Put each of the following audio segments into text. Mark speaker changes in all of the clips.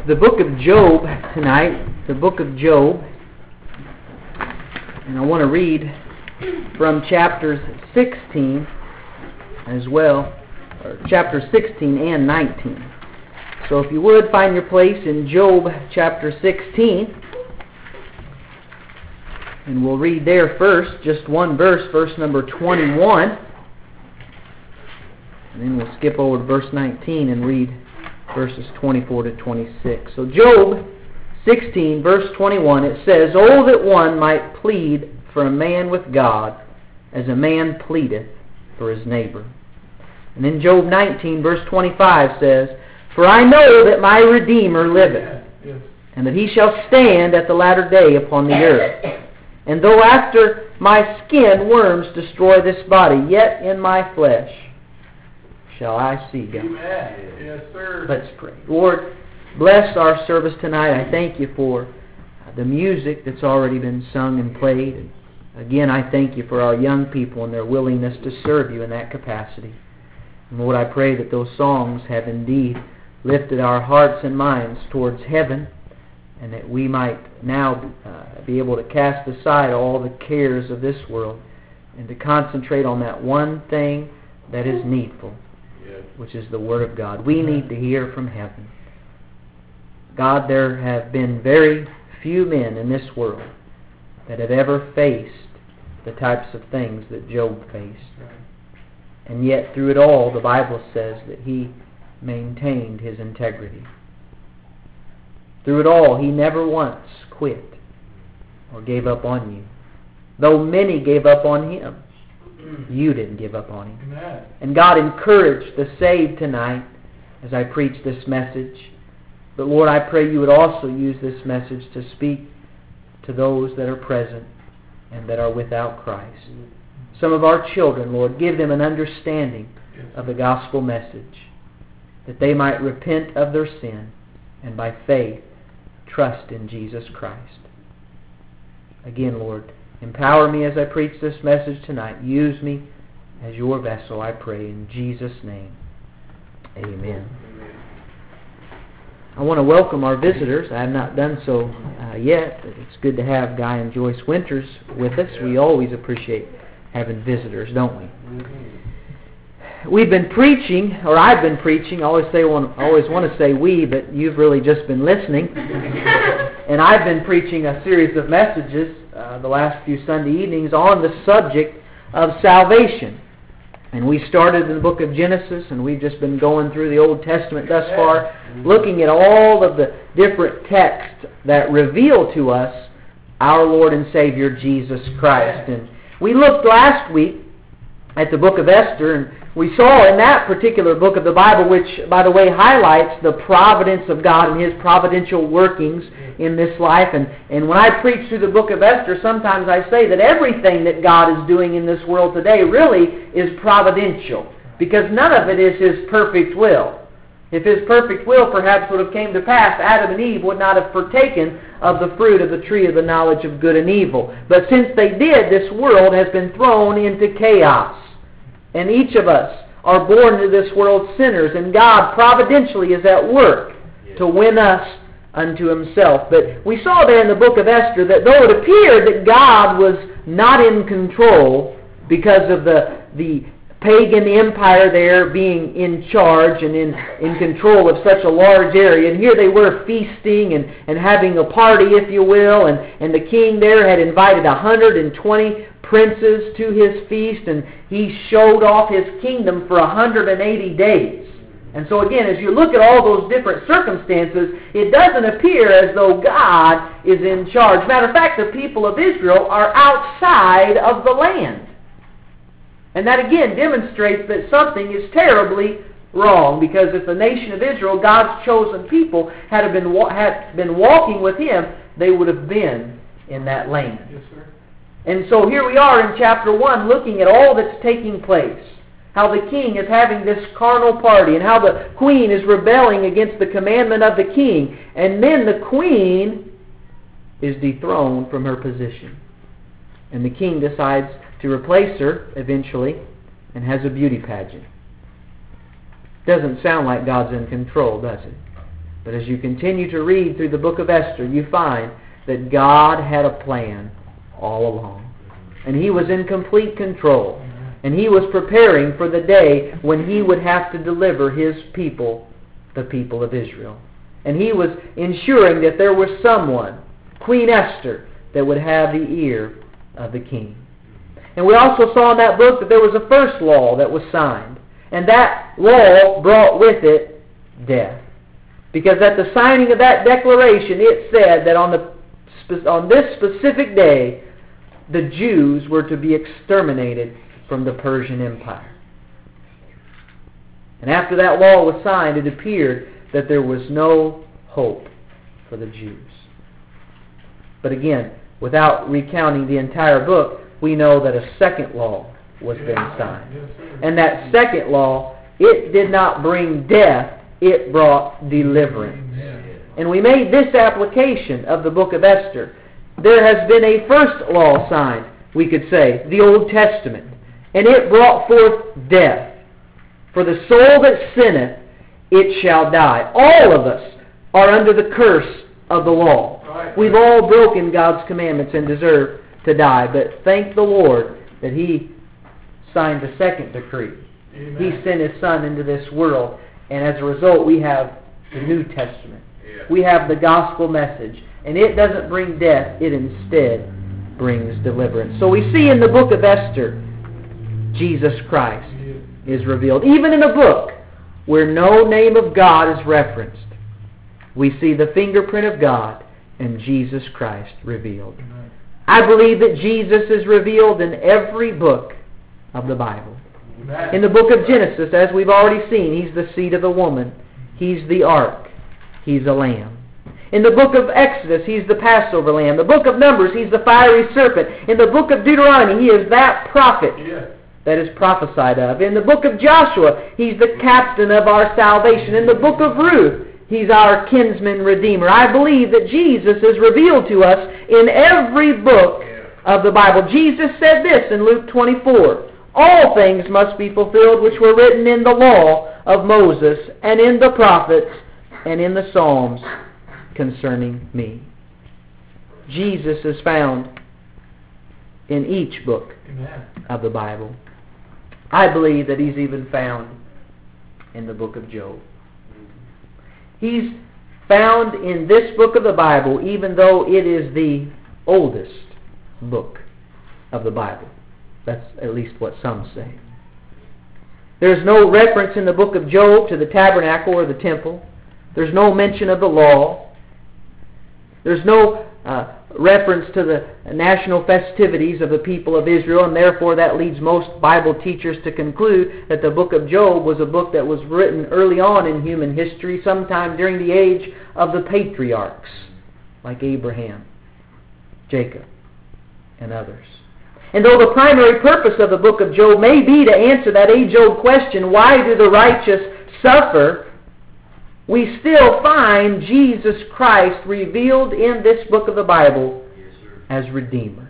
Speaker 1: the book of Job tonight, the book of Job. And I want to read from chapters 16 as well, or chapters 16 and 19. So if you would, find your place in Job chapter 16. And we'll read there first, just one verse, verse number 21. And then we'll skip over to verse 19 and read verses 24 to 26. So Job 16, verse 21, it says, "Oh, that one might plead for a man with God, as a man pleadeth for his neighbor." And then Job 19, verse 25 says, "For I know that my Redeemer liveth, and that he shall stand at the latter day upon the earth. And though after my skin worms destroy this body, yet in my flesh shall I see God."
Speaker 2: Amen. Yes, sir.
Speaker 1: Let's pray. Lord, bless our service tonight. I thank you for the music that's already been sung and played. And again, I thank you for our young people and their willingness to serve you in that capacity. And Lord, I pray that those songs have indeed lifted our hearts and minds towards heaven, and that we might now be able to cast aside all the cares of this world and to concentrate on that one thing that is needful, which is the Word of God. We need to hear from heaven. God, there have been very few men in this world that have ever faced the types of things that Job faced. And yet, through it all, the Bible says that he maintained his integrity. Through it all, he never once quit or gave up on you. Though many gave up on him, you didn't give up on him.
Speaker 2: Amen.
Speaker 1: And God encouraged the saved tonight as I preach this message. But Lord, I pray you would also use this message to speak to those that are present and that are without Christ. Some of our children, Lord, give them an understanding of the gospel message, that they might repent of their sin and by faith trust in Jesus Christ. Again, Lord, empower me as I preach this message tonight. Use me as your vessel, I pray, in Jesus' name. Amen. I want to welcome our visitors. I have not done so yet, but it's good to have Guy and Joyce Winters with us. We always appreciate having visitors, don't we? We've been preaching, or I've been preaching. I always want to say we, but you've really just been listening. And I've been preaching a series of messages the last few Sunday evenings on the subject of salvation. And we started in the book of Genesis, and we've just been going through the Old Testament thus far, looking at all of the different texts that reveal to us our Lord and Savior Jesus Christ. And we looked last week at the book of Esther, and we saw in that particular book of the Bible, which, by the way, highlights the providence of God and His providential workings in this life. And when I preach through the book of Esther, sometimes I say that everything that God is doing in this world today really is providential, because none of it is His perfect will. If His perfect will perhaps would have came to pass, Adam and Eve would not have partaken of the fruit of the tree of the knowledge of good and evil. But since they did, this world has been thrown into chaos. And each of us are born into this world sinners, and God providentially is at work to win us unto Himself. But we saw there in the book of Esther that though it appeared that God was not in control because of the pagan empire there being in charge and in control of such a large area, and here they were feasting and having a party, if you will, and the king there had invited 120 princes to his feast, and he showed off his kingdom for 180 days. And so again, as you look at all those different circumstances, it doesn't appear as though God is in charge. Matter of fact, the people of Israel are outside of the land. And that again demonstrates that something is terribly wrong, because if the nation of Israel, God's chosen people, had been walking with Him, they would have been in that land.
Speaker 2: Yes, sir.
Speaker 1: And so here we are in chapter 1 looking at all that's taking place. How the king is having this carnal party, and how the queen is rebelling against the commandment of the king. And then the queen is dethroned from her position. And the king decides to replace her eventually and has a beauty pageant. Doesn't sound like God's in control, does it? But as you continue to read through the book of Esther, you find that God had a plan all along. And He was in complete control. And He was preparing for the day when He would have to deliver His people, the people of Israel. And He was ensuring that there was someone, Queen Esther, that would have the ear of the king. And we also saw in that book that there was a first law that was signed. And that law brought with it death. Because at the signing of that declaration, it said that on this specific day, the Jews were to be exterminated from the Persian Empire. And after that law was signed, it appeared that there was no hope for the Jews. But again, without recounting the entire book, we know that a second law was then signed. And that second law, it did not bring death, it brought deliverance. And we made this application of the book of Esther. There has been a first law signed, we could say, the Old Testament. And it brought forth death. For the soul that sinneth, it shall die. All of us are under the curse of the law. We've all broken God's commandments and deserve to die. But thank the Lord that He signed the second decree. Amen. He sent His Son into this world. And as a result, we have the New Testament. Yeah. We have the gospel message. And it doesn't bring death. It instead brings deliverance. So we see in the book of Esther, Jesus Christ is revealed. Even in a book where no name of God is referenced, we see the fingerprint of God and Jesus Christ revealed. Amen. I believe that Jesus is revealed in every book of the Bible. Amen. In the book of Genesis, as we've already seen, He's the seed of the woman. He's the ark. He's a lamb. In the book of Exodus, He's the Passover lamb. The book of Numbers, He's the fiery serpent. In the book of Deuteronomy, He is that prophet that is prophesied of. In the book of Joshua, He's the captain of our salvation. In the book of Ruth, He's our kinsman redeemer. I believe that Jesus is revealed to us in every book of the Bible. Jesus said this in Luke 24, "All things must be fulfilled which were written in the law of Moses and in the prophets and in the Psalms concerning me." Jesus is found in each book of the Bible. I believe that He's even found in the book of Job. He's found in this book of the Bible, even though it is the oldest book of the Bible. That's at least what some say. There's no reference in the book of Job to the tabernacle or the temple. There's no mention of the law. There's no reference to the national festivities of the people of Israel, and therefore that leads most Bible teachers to conclude that the book of Job was a book that was written early on in human history, sometime during the age of the patriarchs, like Abraham, Jacob, and others. And though the primary purpose of the book of Job may be to answer that age-old question, why do the righteous suffer, we still find Jesus Christ revealed in this book of the Bible as Redeemer.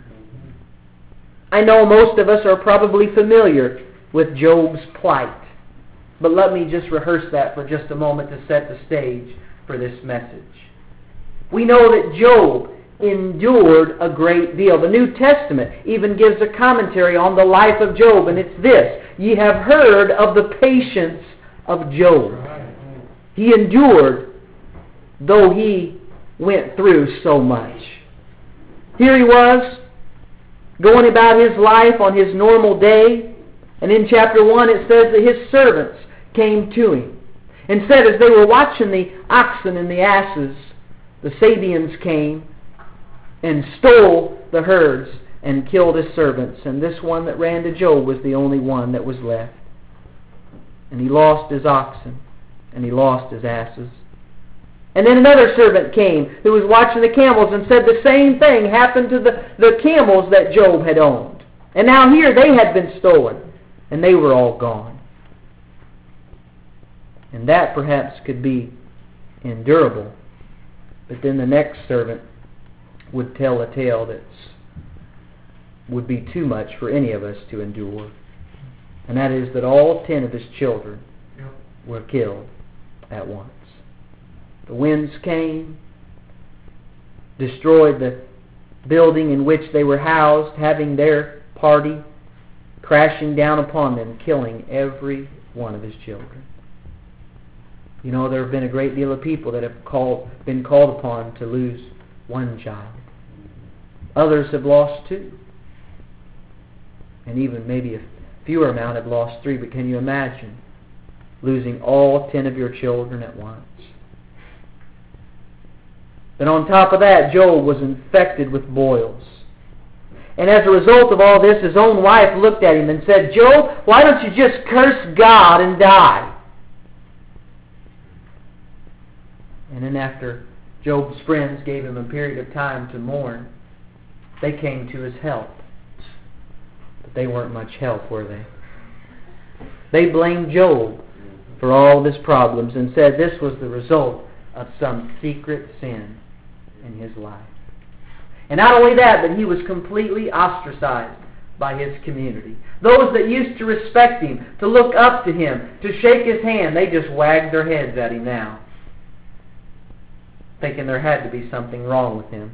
Speaker 1: I know most of us are probably familiar with Job's plight, but let me just rehearse that for just a moment to set the stage for this message. We know that Job endured a great deal. The New Testament even gives a commentary on the life of Job, and it's this: "Ye have heard of the patience of Job." He endured, though he went through so much. Here he was, going about his life on his normal day, and in chapter 1 it says that his servants came to him and said, as they were watching the oxen and the asses, the Sabeans came and stole the herds and killed his servants, and this one that ran to Job was the only one that was left. And he lost his oxen, and he lost his asses. And then another servant came who was watching the camels and said the same thing happened to the camels that Job had owned. And now here they had been stolen, and they were all gone. And that perhaps could be endurable. But then the next servant would tell a tale that would be too much for any of us to endure. And that is that all 10 of his children were killed at once. The winds came, destroyed the building in which they were housed, having their party, crashing down upon them, killing every one of his children. You know, there have been a great deal of people that have been called upon to lose one child. Others have lost 2. And even maybe a fewer amount have lost 3. But can you imagine losing all 10 of your children at once? Then on top of that, Job was infected with boils. And as a result of all this, his own wife looked at him and said, "Job, why don't you just curse God and die?" And then after Job's friends gave him a period of time to mourn, they came to his help. But they weren't much help, were they? They blamed Job for all of his problems and said this was the result of some secret sin in his life. And not only that, but he was completely ostracized by his community. Those that used to respect him, to look up to him, to shake his hand, they just wagged their heads at him now, thinking there had to be something wrong with him,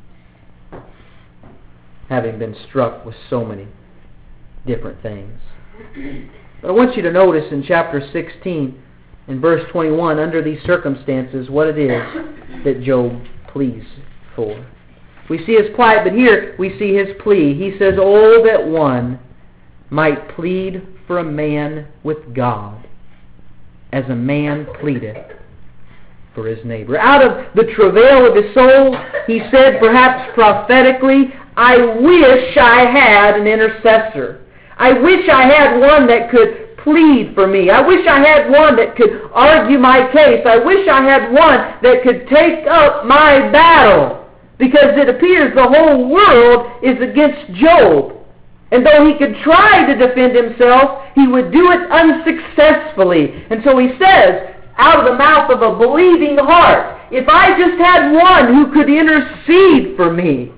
Speaker 1: having been struck with so many different things. But I want you to notice in chapter 16, in verse 21, under these circumstances, what it is that Job pleads for. We see his plight, but here we see his plea. He says, "Oh, that one might plead for a man with God, as a man pleadeth for his neighbor." Out of the travail of his soul, he said, perhaps prophetically, "I wish I had an intercessor. I wish I had one that could plead for me. I wish I had one that could argue my case. I wish I had one that could take up my battle." Because it appears the whole world is against Job. And though he could try to defend himself, he would do it unsuccessfully. And so he says, out of the mouth of a believing heart, if I just had one who could intercede for me.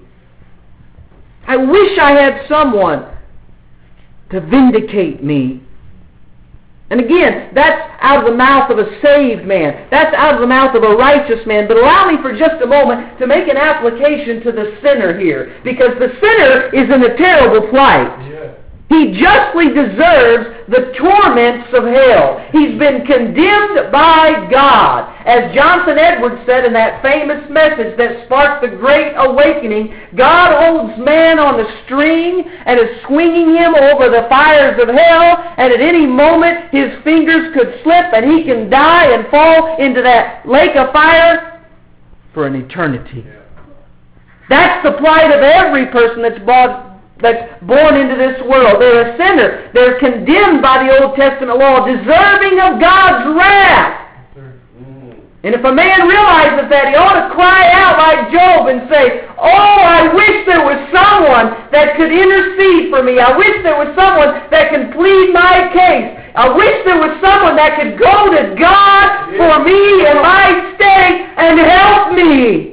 Speaker 1: I wish I had someone to vindicate me. And again, that's out of the mouth of a saved man. That's out of the mouth of a righteous man. But allow me for just a moment to make an application to the sinner here. Because the sinner is in a terrible plight. Yeah. He justly deserves the torments of hell. He's been condemned by God. As Jonathan Edwards said in that famous message that sparked the Great Awakening, God holds man on the string and is swinging him over the fires of hell, and at any moment his fingers could slip and he can die and fall into that lake of fire for an eternity. That's the plight of every person that's born into this world. They're a sinner. They're condemned by the Old Testament law, deserving of God's wrath. And if a man realizes that, he ought to cry out like Job and say, "Oh, I wish there was someone that could intercede for me. I wish there was someone that could plead my case. I wish there was someone that could go to God for me in my state and help me."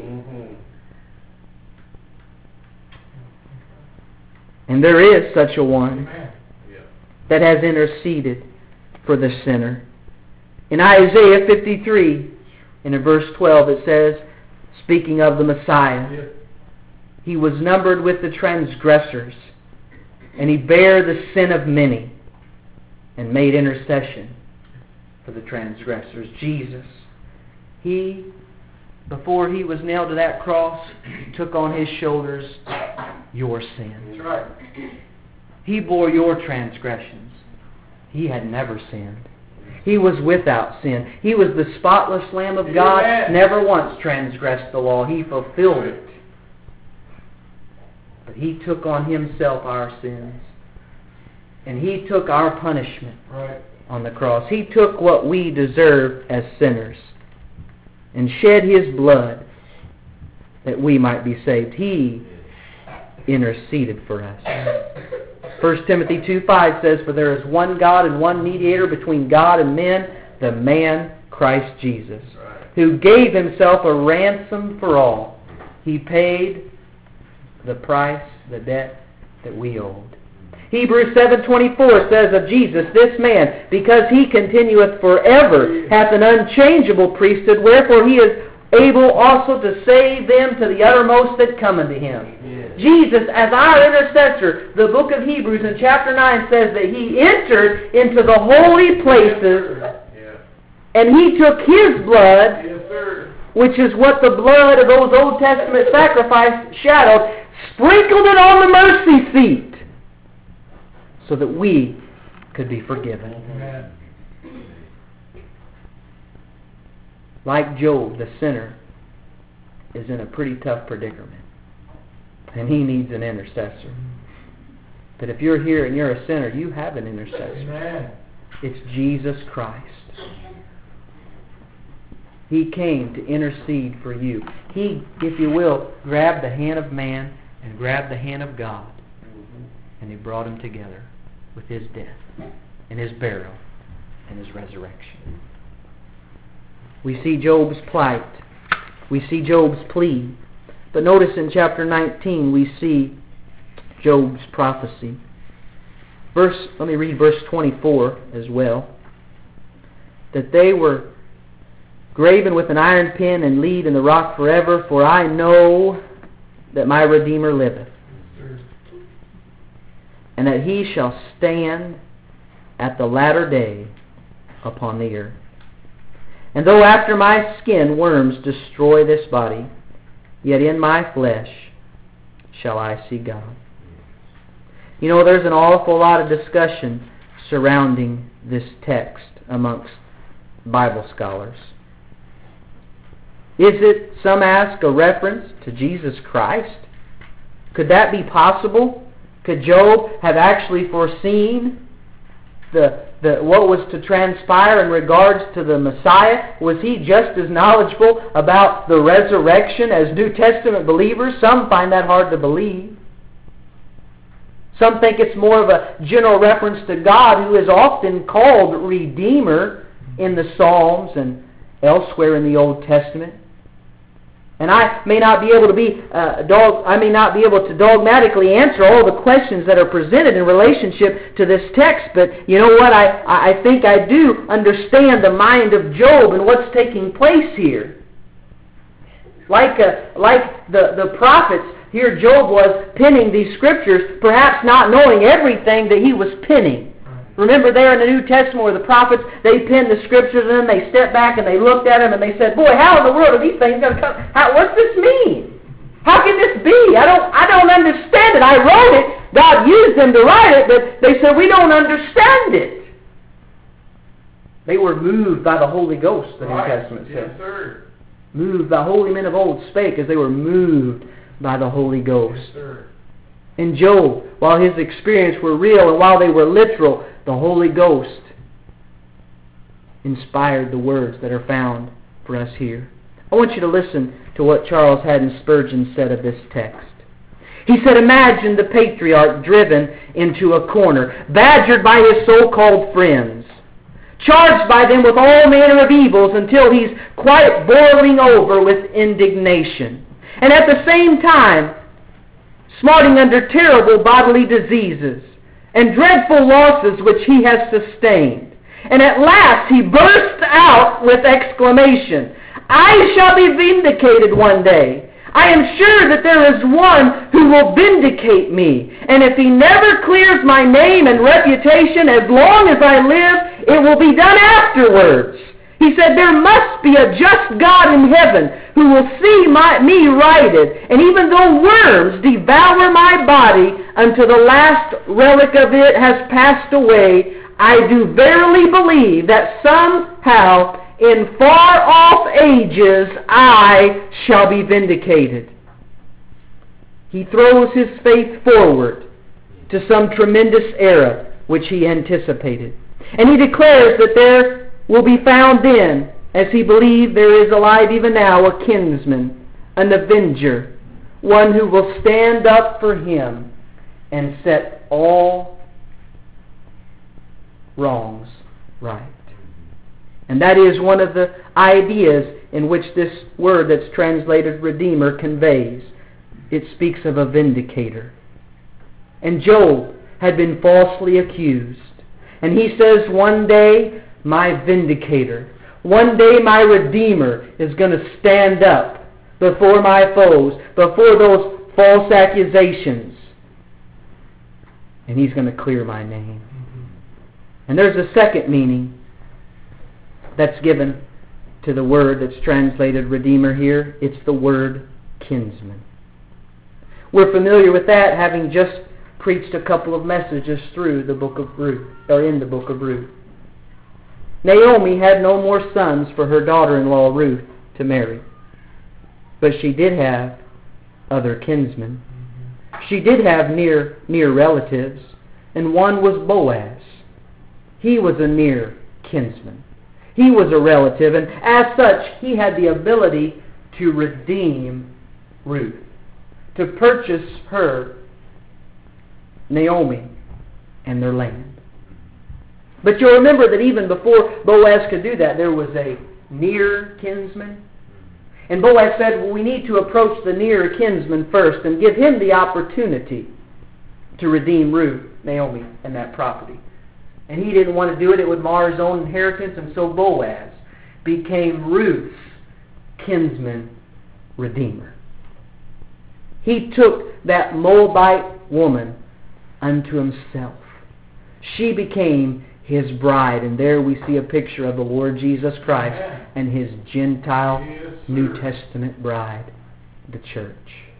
Speaker 1: And there is such a one that has interceded for the sinner. In Isaiah 53, and in verse 12, it says, speaking of the Messiah, "He was numbered with the transgressors, and He bare the sin of many, and made intercession for the transgressors." Jesus, He, before He was nailed to that cross, took on His shoulders your sins. That's right. He bore your transgressions. He had never sinned. He was without sin. He was the spotless Lamb of God, never once transgressed the law. He fulfilled it. But He took on Himself our sins. And He took our punishment on the cross. He took what we deserve as sinners and shed His blood that we might be saved. He interceded for us. 1 Timothy 2:5 says, "For there is one God and one mediator between God and men, the man Christ Jesus, who gave Himself a ransom for all." He paid the price, the debt that we owed. Hebrews 7:24 says of Jesus, this man, because he continueth forever, hath an unchangeable priesthood, wherefore he is able also to save them to the uttermost that come unto him. Yes. Jesus, as our intercessor, the book of Hebrews in chapter 9 says that he entered into the holy places, and he took his blood, which is what the blood of those Old Testament sacrifices shadowed, sprinkled it on the mercy seat, so that we could be forgiven. Amen. Like Job, the sinner is in a pretty tough predicament, and he needs an intercessor. But if you're here and you're a sinner, you have an intercessor. Amen. It's Jesus Christ. He came to intercede for you. He, if you will, grabbed the hand of man and grabbed the hand of God, and he brought them together with his death and his burial and his resurrection. We see Job's plight. We see Job's plea. But notice in chapter 19 we see Job's prophecy. Let me read verse 24 as well. That they were graven with an iron pen and lead in the rock forever, for I know that my Redeemer liveth, and that he shall stand at the latter day upon the earth. And though after my skin worms destroy this body, yet in my flesh shall I see God. You know, there's an awful lot of discussion surrounding this text amongst Bible scholars. Is it, some ask, a reference to Jesus Christ? Could that be possible? Could Job have actually foreseen what was to transpire in regards to the Messiah? Was he just as knowledgeable about the resurrection as New Testament believers? Some find that hard to believe. Some think it's more of a general reference to God, who is often called Redeemer in the Psalms and elsewhere in the Old Testament. And I may not be able to dogmatically answer all the questions that are presented in relationship to this text, but you know what? I think I do understand the mind of Job and what's taking place here. Like the prophets, here Job was penning these scriptures, perhaps not knowing everything that he was penning. Remember there in the New Testament where the prophets, they penned the scriptures and then they stepped back and they looked at them and they said, boy, how in the world are these things going to come? What's this mean? How can this be? I don't understand it. I wrote it. God used them to write it, but they said, we don't understand it. They were moved by the Holy Ghost, the New Testament says. Yes, sir. Moved by holy men of old spake as they were moved by the Holy Ghost. Yes, sir. And Job, while his experience were real and while they were literal, the Holy Ghost inspired the words that are found for us here. I want you to listen to what Charles Haddon Spurgeon said of this text. He said, imagine the patriarch driven into a corner, badgered by his so-called friends, charged by them with all manner of evils until he's quite boiling over with indignation. And at the same time, smarting under terrible bodily diseases and dreadful losses which he has sustained. And at last he burst out with exclamation, I shall be vindicated one day. I am sure that there is one who will vindicate me. And if he never clears my name and reputation as long as I live, it will be done afterwards. He said, there must be a just God in heaven who will see me righted, and even though worms devour my body until the last relic of it has passed away, I do verily believe that somehow in far-off ages I shall be vindicated. He throws his faith forward to some tremendous era which he anticipated. And he declares that there will be found then, as he believed there is alive even now, a kinsman, an avenger, one who will stand up for him and set all wrongs right. And that is one of the ideas in which this word that's translated Redeemer conveys. It speaks of a vindicator. And Job, had been falsely accused. And he says, one day my vindicator, one day my Redeemer is going to stand up before my foes, before those false accusations. And He's going to clear my name. And there's a second meaning that's given to the word that's translated Redeemer here. It's the word kinsman. We're familiar with that, having just preached a couple of messages through the book of Ruth, or in the book of Ruth. Naomi had no more sons for her daughter-in-law Ruth to marry. But she did have other kinsmen. She did have near relatives, and one was Boaz. He was a near kinsman. He was a relative, and as such, he had the ability to redeem Ruth, to purchase her, Naomi, and their land. But you'll remember that even before Boaz could do that, there was a near kinsman. And Boaz said, well, we need to approach the near kinsman first and give him the opportunity to redeem Ruth, Naomi, and that property. And he didn't want to do it. It would mar his own inheritance. And so Boaz became Ruth's kinsman redeemer. He took that Moabite woman unto himself. She became His bride. And there we see a picture of the Lord Jesus Christ and His Gentile New Testament bride, the church.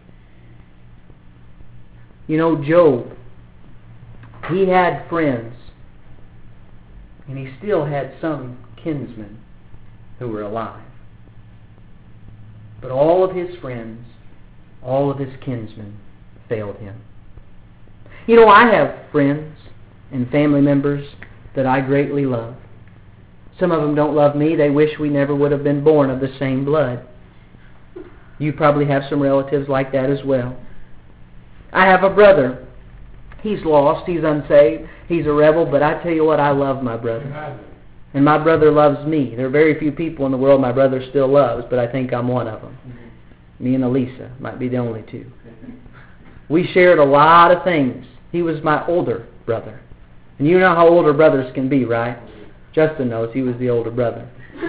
Speaker 1: You know, Job, he had friends, and he still had some kinsmen who were alive. But all of his friends, all of his kinsmen failed him. You know, I have friends and family members that I greatly love. Some of them don't love me. They wish we never would have been born of the same blood. You probably have some relatives like that as well. I have a brother. He's lost. He's unsaved. He's a rebel. But I tell you what, I love my brother. And my brother loves me. There are very few people in the world my brother still loves, but I think I'm one of them. Me and Elisa might be the only two. We shared a lot of things. He was my older brother. And you know how older brothers can be, right? Justin knows he was the older brother.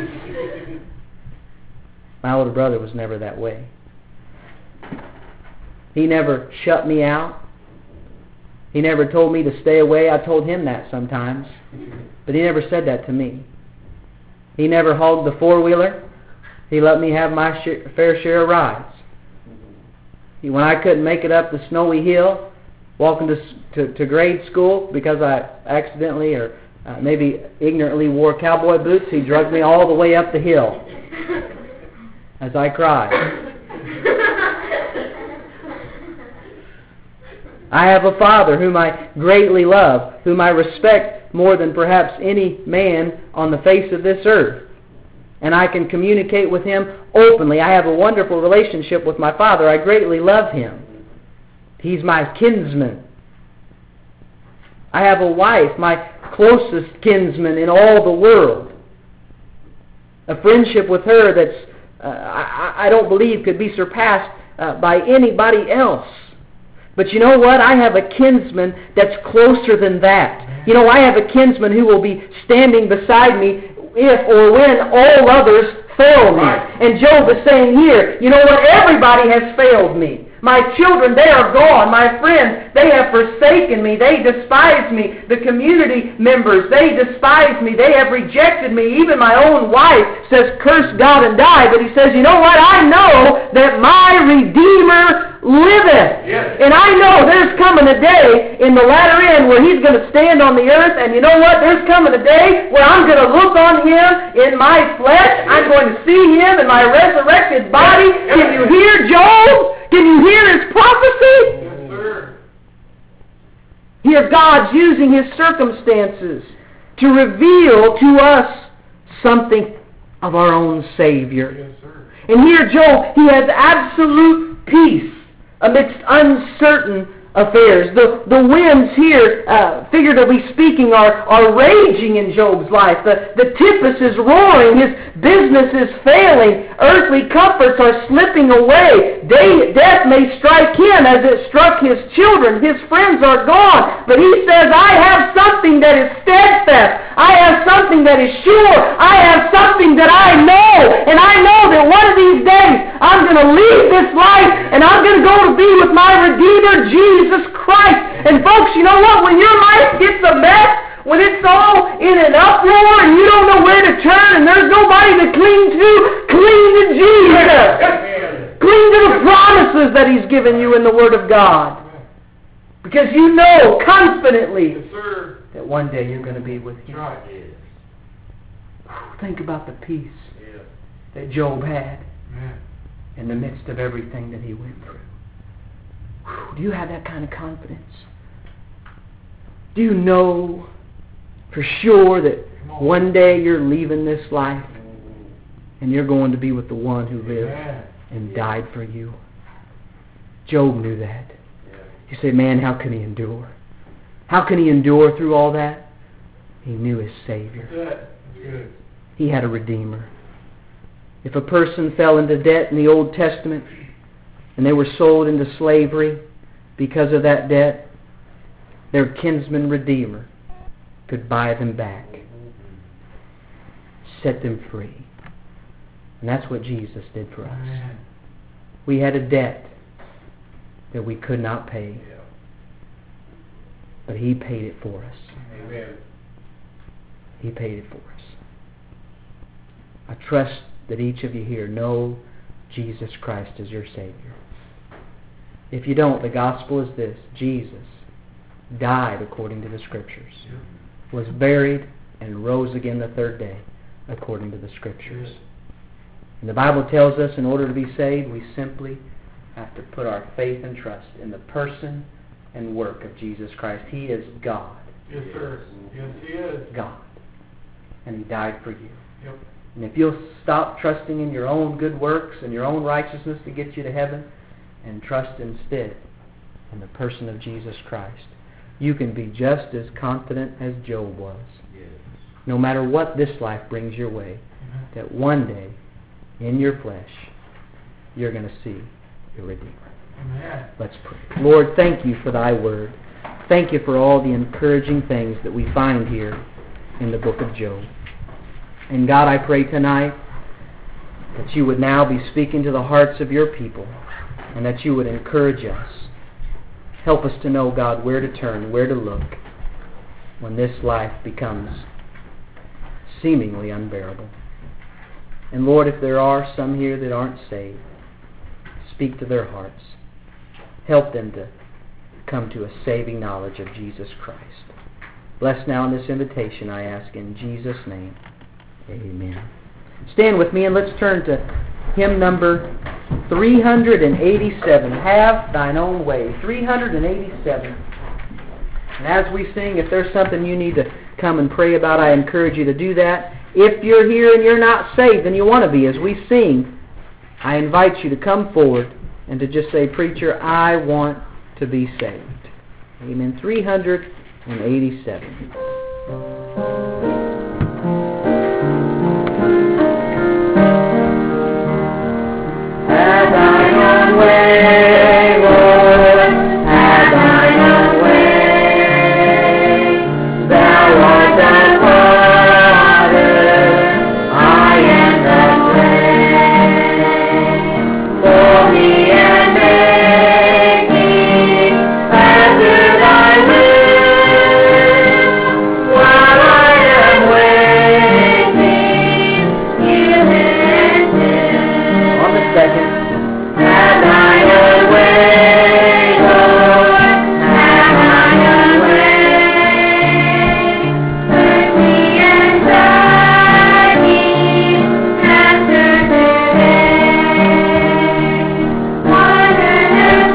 Speaker 1: My older brother was never that way. He never shut me out. He never told me to stay away. I told him that sometimes. But he never said that to me. He never hogged the four-wheeler. He let me have my fair share of rides. When I couldn't make it up the snowy hill, walking to grade school because I accidentally or maybe ignorantly wore cowboy boots, he dragged me all the way up the hill as I cried. I have a father whom I greatly love, whom I respect more than perhaps any man on the face of this earth. And I can communicate with him openly. I have a wonderful relationship with my father. I greatly love him. He's my kinsman. I have a wife, my closest kinsman in all the world. A friendship with her that's, I don't believe could be surpassed by anybody else. But you know what? I have a kinsman that's closer than that. You know, I have a kinsman who will be standing beside me if or when all others fail me. And Job is saying here, you know what? Everybody has failed me. My children, they are gone. My friends, they have forsaken me. They despise me. The community members, they despise me. They have rejected me. Even my own wife says, curse God and die. But he says, you know what? I know that my Redeemer liveth. Yes. And I know there's coming a day in the latter end where he's going to stand on the earth. And you know what? There's coming a day where I'm going to look on him in my flesh. I'm going to see him in my resurrected body. Can you hear Job? Can you hear his prophecy?
Speaker 2: Yes, sir.
Speaker 1: Here God's using his circumstances to reveal to us something of our own Savior.
Speaker 2: Yes, sir.
Speaker 1: And here Job, he has absolute peace amidst uncertain affairs. The winds here, figuratively speaking, are raging in Job's life. The tempest is roaring. His business is failing. Earthly comforts are slipping away. Death may strike him as it struck his children. His friends are gone. But he says, I have something that is steadfast. I have something that is sure. I have something that I know. And I know that one of these days I'm going to leave this life and I'm going to go to be with my Redeemer, Jesus Christ. And folks, you know what? When your life gets a mess, when it's all in an uproar and you don't know where to turn and there's nobody to cling to Jesus. Cling to the promises that He's given you in the Word of God. Because you know confidently that one day you're going to be with Him. Think about the peace that Job had in the midst of everything that he went through. Do you have that kind of confidence? Do you know for sure that one day you're leaving this life and you're going to be with the one who lived and died for you? Job knew that. You say, man, how can he endure? How can he endure through all that? He knew his Savior. He had a Redeemer. If a person fell into debt in the Old Testament and they were sold into slavery because of that debt, their kinsman Redeemer could buy them back, set them free. And that's what Jesus did for us. We had a debt that we could not pay, but He paid it for us. He paid it for us. I trust that each of you here know Jesus Christ as your Savior. If you don't, the gospel is this: Jesus died according to the Scriptures, was buried, and rose again the third day according to the Scriptures. And the Bible tells us in order to be saved, we simply have to put our faith and trust in the person and work of Jesus Christ. He is God.
Speaker 2: Yes, sir. Yes, He is.
Speaker 1: God. And He died for you.
Speaker 2: Yep.
Speaker 1: And if you'll stop trusting in your own good works and your own righteousness to get you to heaven and trust instead in the person of Jesus Christ, you can be just as confident as Job was. Yes. No matter what this life brings your way, that one day in your flesh you're going to see your Redeemer.
Speaker 2: Amen.
Speaker 1: Let's pray. Lord, thank You for Thy Word. Thank You for all the encouraging things that we find here in the book of Job. And God, I pray tonight that You would now be speaking to the hearts of Your people and that You would encourage us. Help us to know, God, where to turn, where to look when this life becomes seemingly unbearable. And Lord, if there are some here that aren't saved, speak to their hearts. Help them to come to a saving knowledge of Jesus Christ. Bless now in this invitation, I ask in Jesus' name. Amen. Stand with me and let's turn to hymn number 387. Have Thine Own Way. 387. And as we sing, if there's something you need to come and pray about, I encourage you to do that. If you're here and you're not saved and you want to be, as we sing, I invite you to come forward and to just say, Preacher, I want to be saved. Amen. 387. Have Thine own way, Lord, have Thine own way. Thou art the Father, I am the clay. For me and make me after Thy will, while I am waiting, give and till. On the second. Have Thine own way, Lord, have Thine own way. Let me and guide me after today. Water and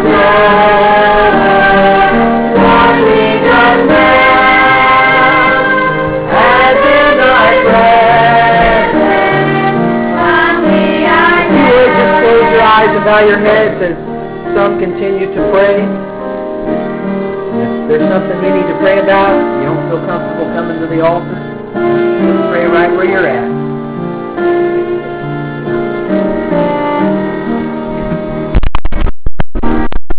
Speaker 1: flow, wash me just now, as in Thy presence, humbly I am. Just close your eyes and bow your heads as some continue to pray. there's something you need to pray about, you don't feel comfortable coming to the altar, just pray right where you're at.